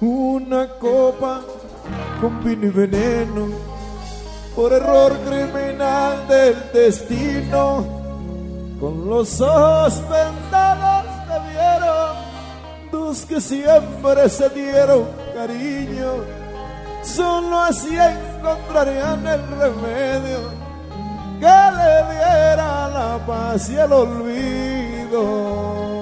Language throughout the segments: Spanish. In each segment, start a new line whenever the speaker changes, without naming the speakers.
Una copa con vino y veneno, por error criminal del destino, con los ojos vendados te vieron, dos que siempre se dieron cariño, solo así encontrarían el remedio que le diera la paz y el olvido.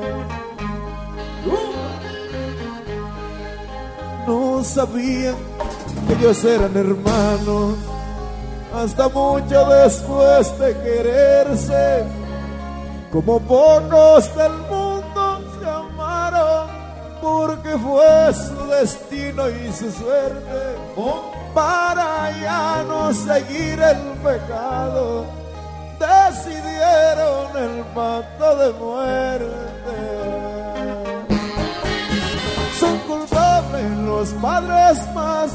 No sabían que ellos eran hermanos hasta mucho después de quererse. Como pocos del mundo se amaron, porque fue su destino y su suerte para ya no seguir el pecado. Decidieron el pacto de muerte. Son culpables los padres más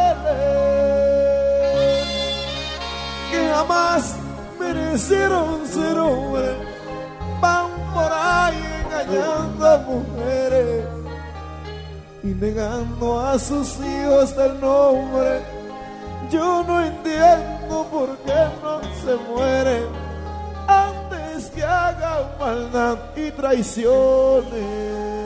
crueles, que jamás merecieron ser hombres. Van por ahí engañando a mujeres y negando a sus hijos el nombre. Yo no entiendo por qué no se mueren antes que hagan maldad y traiciones.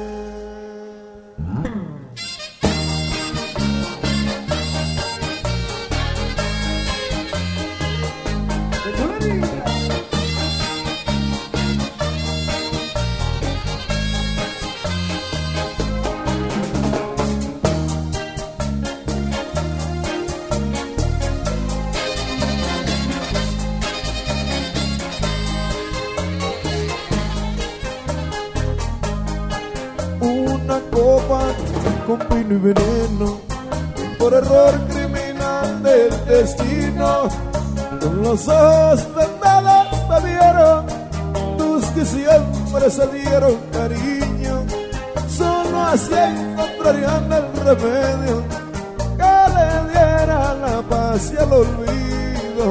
Una copa con vino y veneno, por error criminal del destino, con los ojos vendados me vieron, tus que siempre se dieron cariño, solo así encontrarían el remedio que le diera la paz y el olvido.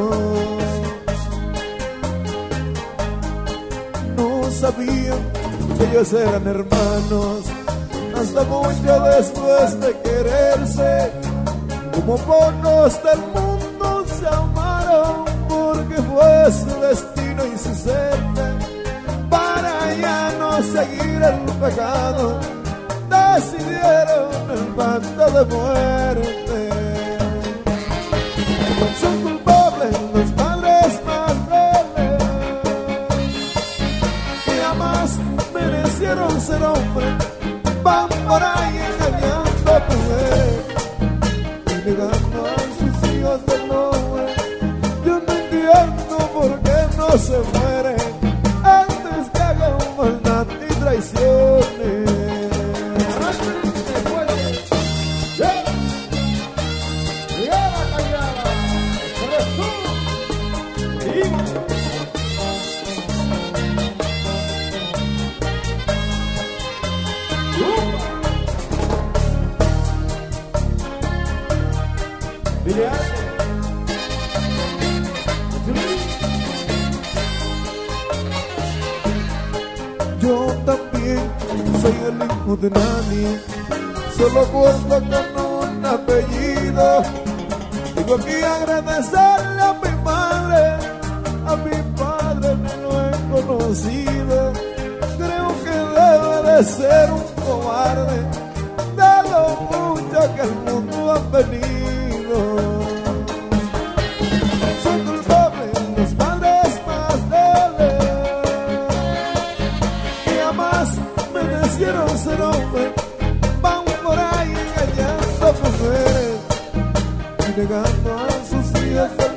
No sabían que ellos eran hermanos hasta mucho después de quererse. Como pocos del mundo se amaron, porque fue su destino y su suerte para ya no seguir el pecado. Decidieron el pacto de muerte. Son culpables los padres más crueles, que jamás merecieron ser hombres. Van por ahí engañando a mujeres y negando a sus hijos el nombre. Yo no entiendo por qué no se mueren antes que hagan maldad y traiciones. Yo también soy el hijo de nadie, solo cuento con un apellido. Tengo que agradecerle a mi padre me lo he conocido. Creo que debe de ser un cobarde de lo mucho que el mundo ha venido. Son culpables los padres más débiles, que jamás merecieron ser hombres. Van por ahí engañando a mujeres y negando a sus hijos.